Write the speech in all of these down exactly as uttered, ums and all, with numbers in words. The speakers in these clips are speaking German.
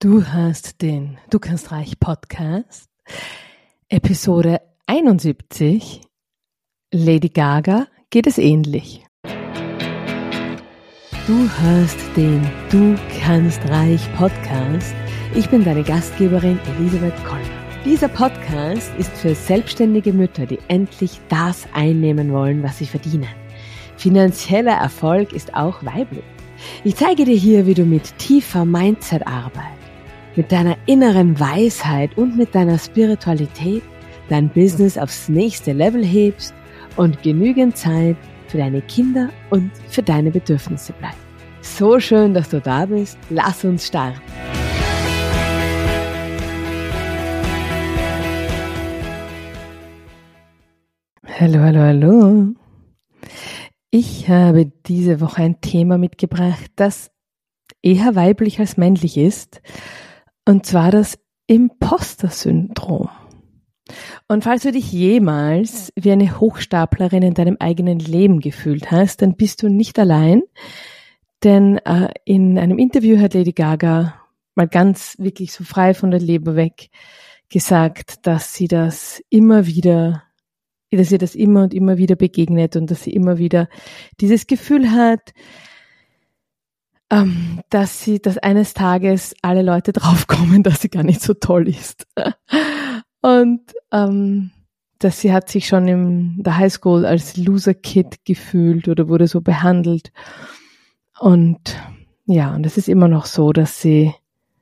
Du hörst den Du kannst reich Podcast, Episode einundsiebzig. Lady Gaga geht es ähnlich. Du hörst den Du kannst reich Podcast. Ich bin deine Gastgeberin Elisabeth Koller. Dieser Podcast ist für selbstständige Mütter, die endlich das einnehmen wollen, was sie verdienen. Finanzieller Erfolg ist auch weiblich. Ich zeige dir hier, wie du mit tiefer Mindset-Arbeit, mit deiner inneren Weisheit und mit deiner Spiritualität dein Business aufs nächste Level hebst und genügend Zeit für deine Kinder und für deine Bedürfnisse bleibt. So schön, dass du da bist. Lass uns starten. Hallo, hallo, hallo. Ich habe diese Woche ein Thema mitgebracht, das eher weiblich als männlich ist. Und zwar das Imposter-Syndrom. Und falls du dich jemals wie eine Hochstaplerin in deinem eigenen Leben gefühlt hast, dann bist du nicht allein. Denn äh, in einem Interview hat Lady Gaga mal ganz wirklich so frei von der Leber weg gesagt, dass sie das immer wieder, dass ihr das immer und immer wieder begegnet und dass sie immer wieder dieses Gefühl hat, Ähm, dass sie, dass eines Tages alle Leute draufkommen, dass sie gar nicht so toll ist. Und ähm, dass sie hat sich schon in der Highschool als Loser Kid gefühlt oder wurde so behandelt. Und ja, und es ist immer noch so, dass sie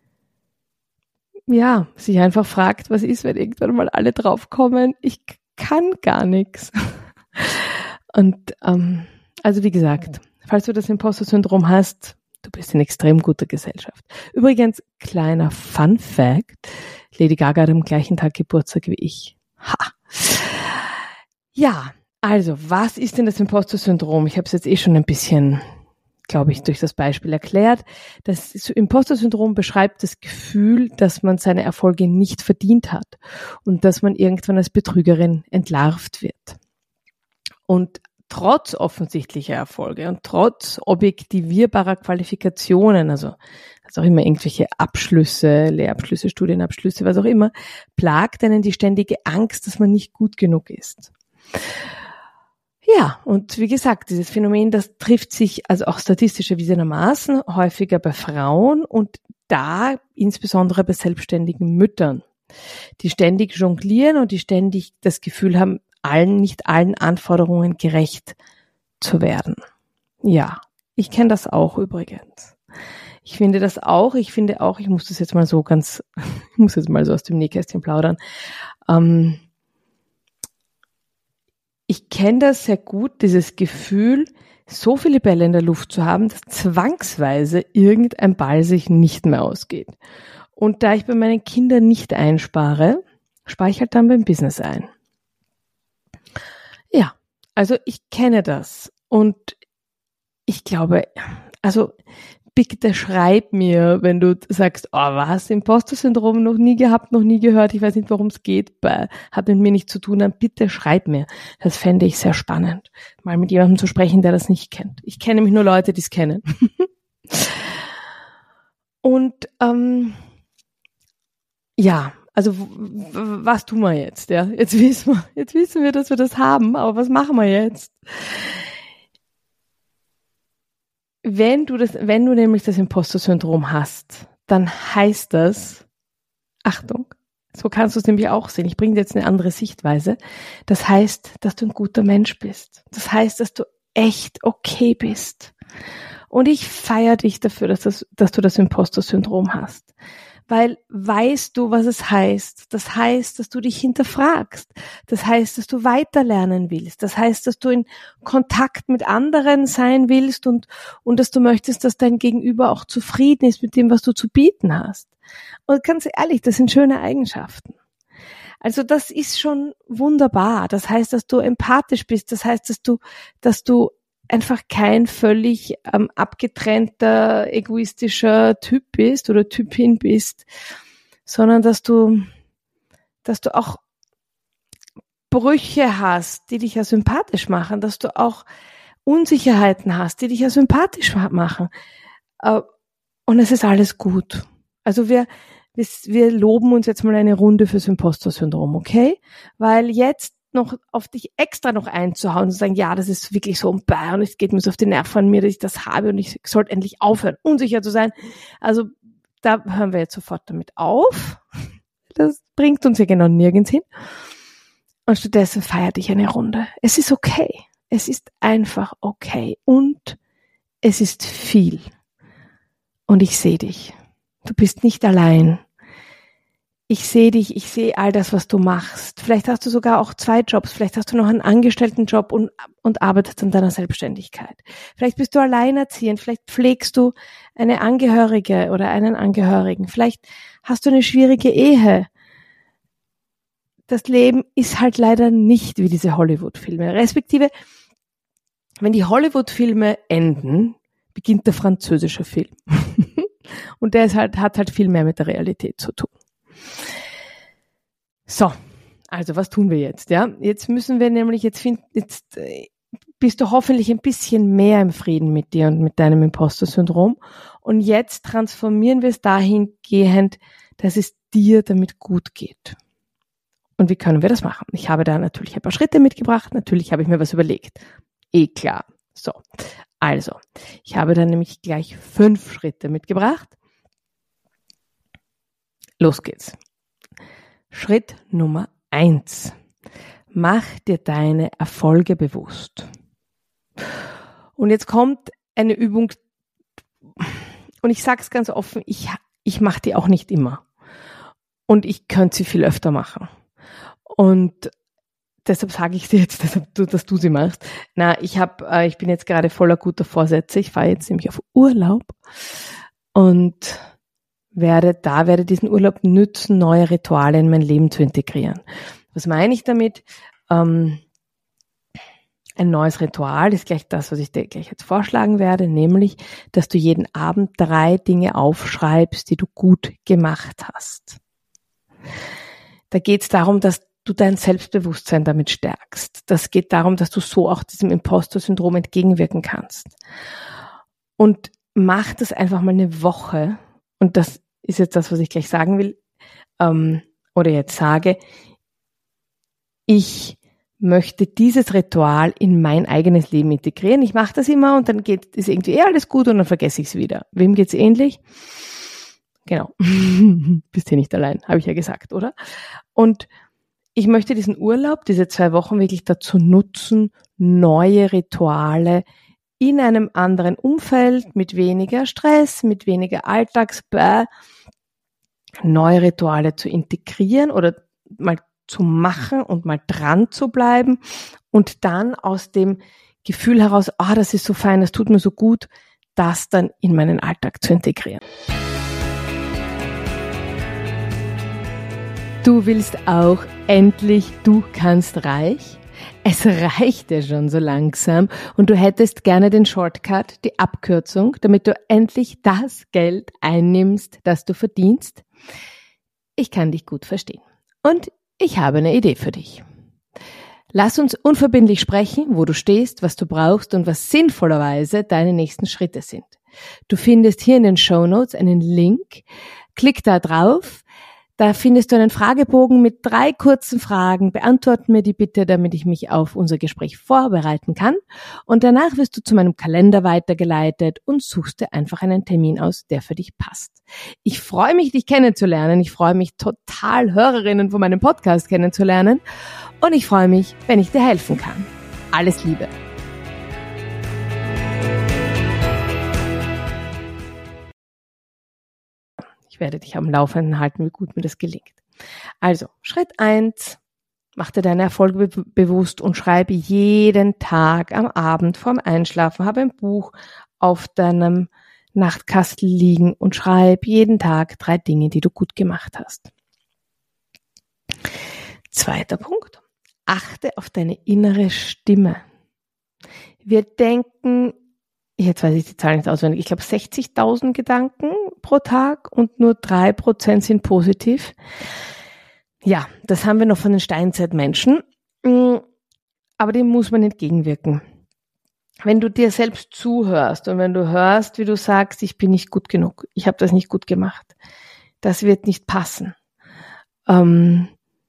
ja sich einfach fragt, was ist, wenn irgendwann mal alle draufkommen? Ich kann gar nichts. Und ähm, also wie gesagt, falls du das Imposter-Syndrom hast, du bist in extrem guter Gesellschaft. Übrigens, kleiner Fun Fact, Lady Gaga hat am gleichen Tag Geburtstag wie ich. Ha! Ja, also, was ist denn das Imposter-Syndrom? Ich habe es jetzt eh schon ein bisschen, glaube ich, durch das Beispiel erklärt. Das Imposter-Syndrom beschreibt das Gefühl, dass man seine Erfolge nicht verdient hat und dass man irgendwann als Betrügerin entlarvt wird. Und trotz offensichtlicher Erfolge und trotz objektivierbarer Qualifikationen, also, also auch immer irgendwelche Abschlüsse, Lehrabschlüsse, Studienabschlüsse, was auch immer, plagt einen die ständige Angst, dass man nicht gut genug ist. Ja, und wie gesagt, dieses Phänomen, das trifft sich also auch statistisch erwiesenermaßen häufiger bei Frauen und da insbesondere bei selbstständigen Müttern, die ständig jonglieren und die ständig das Gefühl haben, allen, nicht allen Anforderungen gerecht zu werden. Ja, ich kenne das auch übrigens. Ich finde das auch, ich finde auch, ich muss das jetzt mal so ganz, ich muss jetzt mal so aus dem Nähkästchen plaudern. Ähm, ich kenne das sehr gut, dieses Gefühl, so viele Bälle in der Luft zu haben, dass zwangsweise irgendein Ball sich nicht mehr ausgeht. Und da ich bei meinen Kindern nicht einspare, spare ich halt dann beim Business ein. Ja, also ich kenne das und ich glaube, also bitte schreib mir, wenn du sagst, oh was, Imposter-Syndrom noch nie gehabt, noch nie gehört, ich weiß nicht, worum es geht, bei, hat mit mir nichts zu tun, dann bitte schreib mir. Das fände ich sehr spannend, mal mit jemandem zu sprechen, der das nicht kennt. Ich kenne nämlich nur Leute, die es kennen. Und ähm, ja, also was tun wir jetzt? Ja, jetzt wissen wir, jetzt wissen wir, dass wir das haben, aber was machen wir jetzt? Wenn du das, wenn du nämlich das Imposter-Syndrom hast, dann heißt das, Achtung, so kannst du es nämlich auch sehen. Ich bringe dir jetzt eine andere Sichtweise. Das heißt, dass du ein guter Mensch bist. Das heißt, dass du echt okay bist. Und ich feiere dich dafür, dass, das, dass du das Imposter-Syndrom hast. Weil weißt du, was es heißt? Das heißt, dass du dich hinterfragst. Das heißt, dass du weiterlernen willst. Das heißt, dass du in Kontakt mit anderen sein willst und, und dass du möchtest, dass dein Gegenüber auch zufrieden ist mit dem, was du zu bieten hast. Und ganz ehrlich, das sind schöne Eigenschaften. Also das ist schon wunderbar. Das heißt, dass du empathisch bist. Das heißt, dass du, dass du einfach kein völlig ähm, abgetrennter, egoistischer Typ bist oder Typin bist, sondern dass du, dass du auch Brüche hast, die dich ja sympathisch machen, dass du auch Unsicherheiten hast, die dich ja sympathisch machen. Äh, und es ist alles gut. Also wir, wir, wir loben uns jetzt mal eine Runde fürs Imposter-Syndrom, okay? Weil jetzt noch auf dich extra noch einzuhauen und zu sagen, ja, das ist wirklich so ein Bär und es geht mir so auf die Nerven an mir, dass ich das habe und ich sollte endlich aufhören, unsicher zu sein. Also da hören wir jetzt sofort damit auf. Das bringt uns ja genau nirgends hin. Und stattdessen feier dich eine Runde. Es ist okay. Es ist einfach okay. Und es ist viel. Und ich sehe dich. Du bist nicht allein. Ich sehe dich, ich sehe all das, was du machst. Vielleicht hast du sogar auch zwei Jobs. Vielleicht hast du noch einen Angestelltenjob und, und arbeitest an deiner Selbstständigkeit. Vielleicht bist du alleinerziehend. Vielleicht pflegst du eine Angehörige oder einen Angehörigen. Vielleicht hast du eine schwierige Ehe. Das Leben ist halt leider nicht wie diese Hollywood-Filme. Respektive, wenn die Hollywood-Filme enden, beginnt der französische Film. Und der ist halt, hat halt viel mehr mit der Realität zu tun. So, also was tun wir jetzt? Ja, jetzt müssen wir nämlich, jetzt, find, jetzt bist du hoffentlich ein bisschen mehr im Frieden mit dir und mit deinem Imposter-Syndrom. Und jetzt transformieren wir es dahingehend, dass es dir damit gut geht. Und wie können wir das machen? Ich habe da natürlich ein paar Schritte mitgebracht. Natürlich habe ich mir was überlegt. Eh klar. So, also, ich habe da nämlich gleich fünf Schritte mitgebracht. Los geht's. Schritt Nummer eins. Mach dir deine Erfolge bewusst. Und jetzt kommt eine Übung, und ich sage es ganz offen, ich, ich mache die auch nicht immer. Und ich könnte sie viel öfter machen. Und deshalb sage ich dir jetzt, deshalb, dass du sie machst. Na, ich habe, äh, ich bin jetzt gerade voller guter Vorsätze. Ich fahre jetzt nämlich auf Urlaub und werde da werde diesen Urlaub nützen, neue Rituale in mein Leben zu integrieren. Was meine ich damit? Ähm, ein neues Ritual ist gleich das, was ich dir gleich jetzt vorschlagen werde, nämlich, dass du jeden Abend drei Dinge aufschreibst, die du gut gemacht hast. Da geht es darum, dass du dein Selbstbewusstsein damit stärkst. Das geht darum, dass du so auch diesem Imposter-Syndrom entgegenwirken kannst. Und mach das einfach mal eine Woche. Und das ist jetzt das, was ich gleich sagen will, ähm, oder jetzt sage. Ich möchte dieses Ritual in mein eigenes Leben integrieren. Ich mache das immer und dann geht ist irgendwie eh alles gut und dann vergesse ich es wieder. Wem geht's ähnlich? Genau. Bist hier nicht allein, habe ich ja gesagt, oder? Und ich möchte diesen Urlaub, diese zwei Wochen wirklich dazu nutzen, neue Rituale in einem anderen Umfeld, mit weniger Stress, mit weniger Alltagsbäh, neue Rituale zu integrieren oder mal zu machen und mal dran zu bleiben und dann aus dem Gefühl heraus, ah, das ist so fein, das tut mir so gut, das dann in meinen Alltag zu integrieren. Du willst auch endlich, du kannst reich? Es reicht dir schon so langsam und du hättest gerne den Shortcut, die Abkürzung, damit du endlich das Geld einnimmst, das du verdienst? Ich kann dich gut verstehen. Und ich habe eine Idee für dich. Lass uns unverbindlich sprechen, wo du stehst, was du brauchst und was sinnvollerweise deine nächsten Schritte sind. Du findest hier in den Shownotes einen Link. Klick da drauf. Da findest du einen Fragebogen mit drei kurzen Fragen. Beantworte mir die bitte, damit ich mich auf unser Gespräch vorbereiten kann. Und danach wirst du zu meinem Kalender weitergeleitet und suchst dir einfach einen Termin aus, der für dich passt. Ich freue mich, dich kennenzulernen. Ich freue mich total, Hörerinnen von meinem Podcast kennenzulernen. Und ich freue mich, wenn ich dir helfen kann. Alles Liebe. Ich werde dich am Laufenden halten, wie gut mir das gelingt. Also, Schritt eins, mach dir deine Erfolge be- bewusst und schreibe jeden Tag am Abend vorm Einschlafen, habe ein Buch auf deinem Nachtkastel liegen und schreib jeden Tag drei Dinge, die du gut gemacht hast. Zweiter Punkt, achte auf deine innere Stimme. Wir denken, jetzt weiß ich die Zahl nicht auswendig, ich glaube sechzigtausend Gedanken pro Tag und nur drei Prozent sind positiv. Ja, das haben wir noch von den Steinzeitmenschen, aber dem muss man entgegenwirken. Wenn du dir selbst zuhörst und wenn du hörst, wie du sagst, ich bin nicht gut genug, ich habe das nicht gut gemacht, das wird nicht passen. Ähm,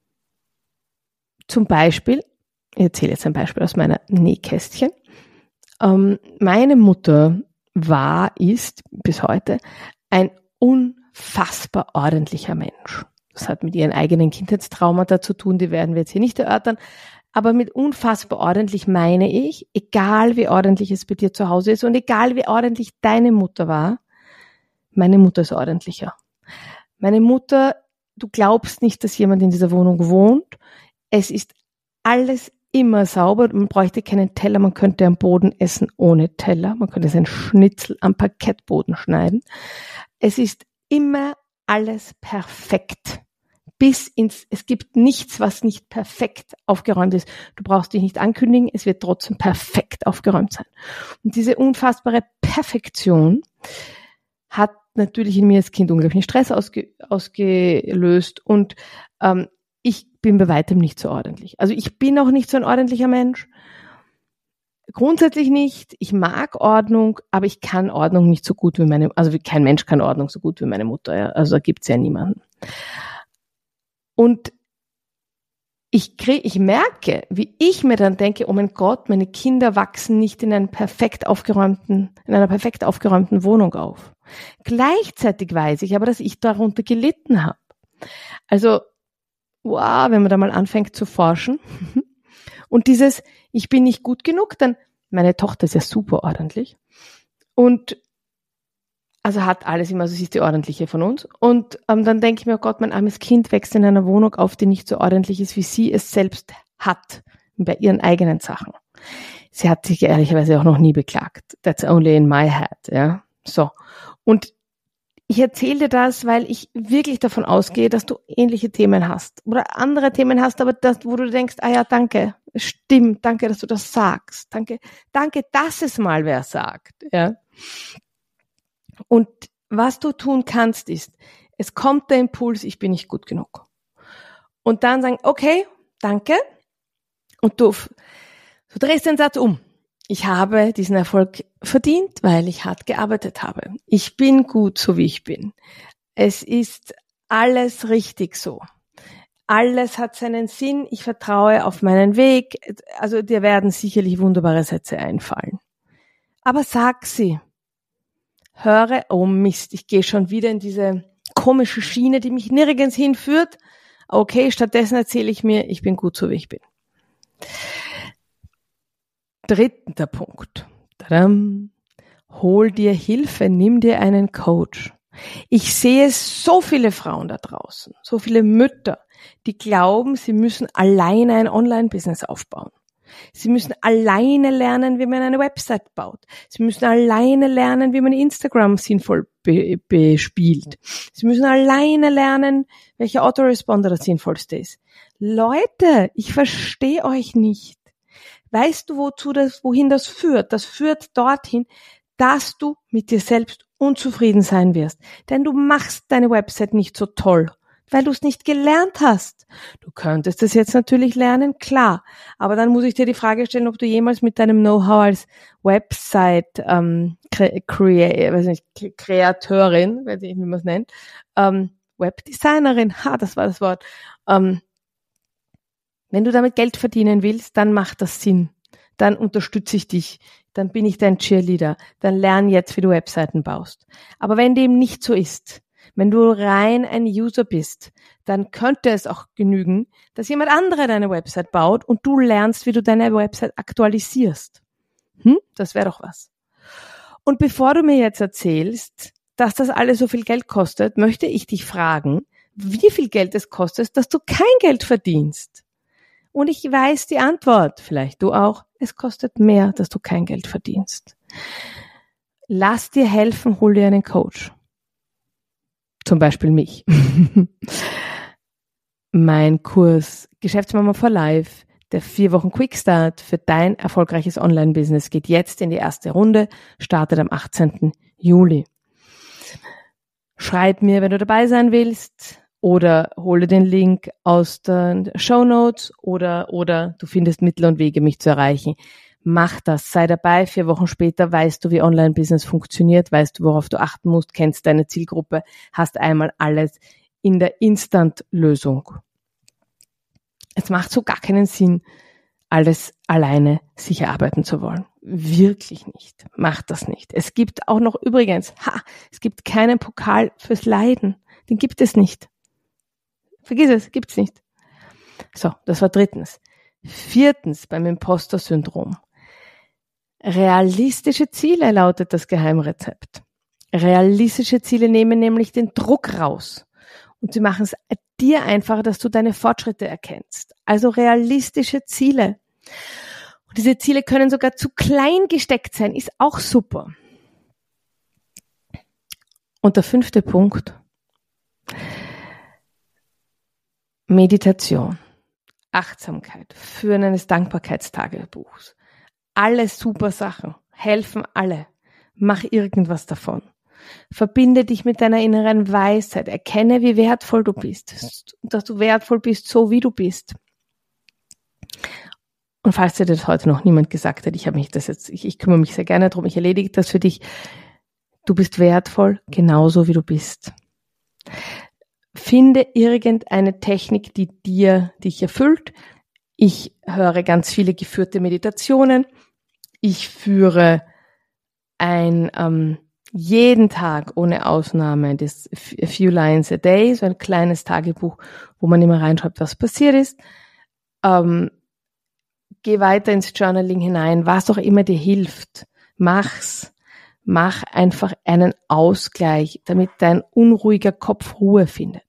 zum Beispiel, ich erzähle jetzt ein Beispiel aus meiner Nähkästchen. Ähm, meine Mutter war, ist bis heute ein unfassbar ordentlicher Mensch. Das hat mit ihren eigenen Kindheitstraumata zu tun, die werden wir jetzt hier nicht erörtern. Aber mit unfassbar ordentlich meine ich, egal wie ordentlich es bei dir zu Hause ist und egal wie ordentlich deine Mutter war, meine Mutter ist ordentlicher. Meine Mutter, du glaubst nicht, dass jemand in dieser Wohnung wohnt. Es ist alles immer sauber. Man bräuchte keinen Teller, man könnte am Boden essen ohne Teller. Man könnte seinen Schnitzel am Parkettboden schneiden. Es ist immer alles perfekt. Bis ins, es gibt nichts, was nicht perfekt aufgeräumt ist. Du brauchst dich nicht ankündigen, es wird trotzdem perfekt aufgeräumt sein. Und diese unfassbare Perfektion hat natürlich in mir als Kind unglaublichen Stress ausge, ausgelöst und ähm, ich bin bei weitem nicht so ordentlich. Also ich bin auch nicht so ein ordentlicher Mensch. Grundsätzlich nicht. Ich mag Ordnung, aber ich kann Ordnung nicht so gut wie meine, also kein Mensch kann Ordnung so gut wie meine Mutter. Ja. Also da gibt's ja niemanden. Und ich krieg, ich merke, wie ich mir dann denke, oh mein Gott, meine Kinder wachsen nicht in einem perfekt aufgeräumten, in einer perfekt aufgeräumten Wohnung auf. Gleichzeitig weiß ich aber, dass ich darunter gelitten habe. Also, wow, wenn man da mal anfängt zu forschen. Und dieses, ich bin nicht gut genug, dann, meine Tochter ist ja super ordentlich. Und also hat alles immer, also sie ist die ordentliche von uns. Und ähm, dann denke ich mir, oh Gott, mein armes Kind wächst in einer Wohnung auf, die nicht so ordentlich ist, wie sie es selbst hat, bei ihren eigenen Sachen. Sie hat sich ehrlicherweise auch noch nie beklagt. That's only in my head, ja. So. Und ich erzähle dir das, weil ich wirklich davon ausgehe, dass du ähnliche Themen hast oder andere Themen hast, aber das, wo du denkst, ah ja, danke, stimmt, danke, dass du das sagst. Danke, danke, dass es mal wer sagt, ja. Und was du tun kannst ist, es kommt der Impuls, ich bin nicht gut genug. Und dann sagen, okay, danke. Und du, du drehst den Satz um. Ich habe diesen Erfolg verdient, weil ich hart gearbeitet habe. Ich bin gut, so wie ich bin. Es ist alles richtig so. Alles hat seinen Sinn. Ich vertraue auf meinen Weg. Also dir werden sicherlich wunderbare Sätze einfallen. Aber sag sie. Höre, oh Mist, ich gehe schon wieder in diese komische Schiene, die mich nirgends hinführt. Okay, stattdessen erzähle ich mir, ich bin gut, so wie ich bin. Dritter Punkt. Tadam. Hol dir Hilfe, nimm dir einen Coach. Ich sehe so viele Frauen da draußen, so viele Mütter, die glauben, sie müssen alleine ein Online-Business aufbauen. Sie müssen alleine lernen, wie man eine Website baut. Sie müssen alleine lernen, wie man Instagram sinnvoll be- bespielt. Sie müssen alleine lernen, welcher Autoresponder das sinnvollste ist. Leute, ich verstehe euch nicht. Weißt du, wozu das, wohin das führt? Das führt dorthin, dass du mit dir selbst unzufrieden sein wirst. Denn du machst deine Website nicht so toll, weil du es nicht gelernt hast. Du könntest es jetzt natürlich lernen, klar. Aber dann muss ich dir die Frage stellen, ob du jemals mit deinem Know-how als Website ähm, Kre- Crea- weiß nicht, Kreateurin, weiß nicht, wie man es nennt, ähm, Webdesignerin, ha, das war das Wort, ähm, wenn du damit Geld verdienen willst, dann macht das Sinn. Dann unterstütze ich dich. Dann bin ich dein Cheerleader. Dann lern jetzt, wie du Webseiten baust. Aber wenn dem nicht so ist, wenn du rein ein User bist, dann könnte es auch genügen, dass jemand andere deine Website baut und du lernst, wie du deine Website aktualisierst. Hm? Das wäre doch was. Und bevor du mir jetzt erzählst, dass das alles so viel Geld kostet, möchte ich dich fragen, wie viel Geld es kostet, dass du kein Geld verdienst. Und ich weiß die Antwort, vielleicht du auch, es kostet mehr, dass du kein Geld verdienst. Lass dir helfen, hol dir einen Coach. Zum Beispiel mich. Mein Kurs Geschäftsmama for Life, der vier Wochen Quickstart für dein erfolgreiches Online-Business geht jetzt in die erste Runde, startet am achtzehnten Juli. Schreib mir, wenn du dabei sein willst, oder hole den Link aus den Shownotes oder, oder du findest Mittel und Wege, mich zu erreichen. Mach das, sei dabei, vier Wochen später weißt du, wie Online-Business funktioniert, weißt du, worauf du achten musst, kennst deine Zielgruppe, hast einmal alles in der Instant-Lösung. Es macht so gar keinen Sinn, alles alleine sich erarbeiten zu wollen. Wirklich nicht. Macht das nicht. Es gibt auch noch übrigens, ha, es gibt keinen Pokal fürs Leiden. Den gibt es nicht. Vergiss es, gibt's nicht. So, das war drittens. Viertens beim Imposter-Syndrom. Realistische Ziele lautet das Geheimrezept. Realistische Ziele nehmen nämlich den Druck raus. Und sie machen es dir einfacher, dass du deine Fortschritte erkennst. Also realistische Ziele. Und diese Ziele können sogar zu klein gesteckt sein, ist auch super. Und der fünfte Punkt. Meditation, Achtsamkeit, Führen eines Dankbarkeitstagebuchs. Alle super Sachen, helfen alle. Mach irgendwas davon. Verbinde dich mit deiner inneren Weisheit. Erkenne, wie wertvoll du bist. Dass du wertvoll bist, so wie du bist. Und falls dir das heute noch niemand gesagt hat, ich habe mich das jetzt, ich, ich kümmere mich sehr gerne darum, ich erledige das für dich. Du bist wertvoll, genauso wie du bist. Finde irgendeine Technik, die dir, dich erfüllt. Ich höre ganz viele geführte Meditationen. Ich führe ein, ähm, jeden Tag ohne Ausnahme das A Few Lines a Day, so ein kleines Tagebuch, wo man immer reinschreibt, was passiert ist. Ähm, geh weiter ins Journaling hinein, was auch immer dir hilft. Mach's. Mach einfach einen Ausgleich, damit dein unruhiger Kopf Ruhe findet.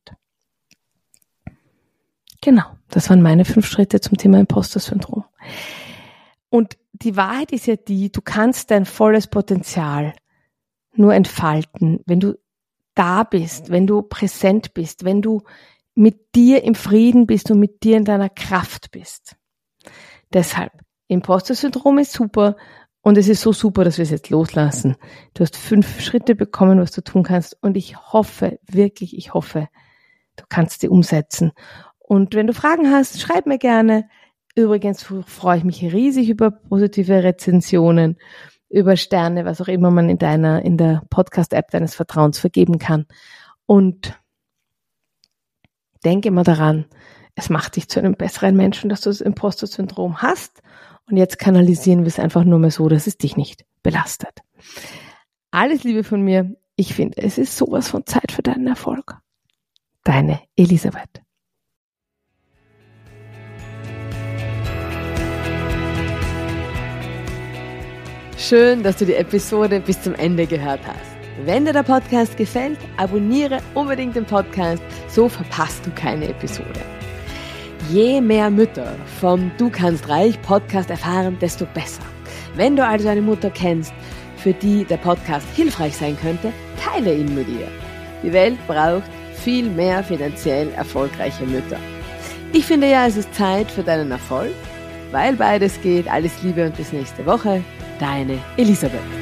Genau, das waren meine fünf Schritte zum Thema Imposter-Syndrom. Und die Wahrheit ist ja die, du kannst dein volles Potenzial nur entfalten, wenn du da bist, wenn du präsent bist, wenn du mit dir im Frieden bist und mit dir in deiner Kraft bist. Deshalb, Imposter-Syndrom ist super und es ist so super, dass wir es jetzt loslassen. Du hast fünf Schritte bekommen, was du tun kannst und ich hoffe, wirklich, ich hoffe, du kannst die umsetzen. Und wenn du Fragen hast, schreib mir gerne. Übrigens freue ich mich riesig über positive Rezensionen, über Sterne, was auch immer man in deiner, in der Podcast-App deines Vertrauens vergeben kann. Und denke immer daran, es macht dich zu einem besseren Menschen, dass du das Imposter-Syndrom hast. Und jetzt kanalisieren wir es einfach nur mehr so, dass es dich nicht belastet. Alles Liebe von mir. Ich finde, es ist sowas von Zeit für deinen Erfolg. Deine Elisabeth. Schön, dass du die Episode bis zum Ende gehört hast. Wenn dir der Podcast gefällt, abonniere unbedingt den Podcast, so verpasst du keine Episode. Je mehr Mütter vom Du kannst reich Podcast erfahren, desto besser. Wenn du also eine Mutter kennst, für die der Podcast hilfreich sein könnte, teile ihn mit ihr. Die Welt braucht viel mehr finanziell erfolgreiche Mütter. Ich finde ja, es ist Zeit für deinen Erfolg, weil beides geht. Alles Liebe und bis nächste Woche. Deine Elisabeth.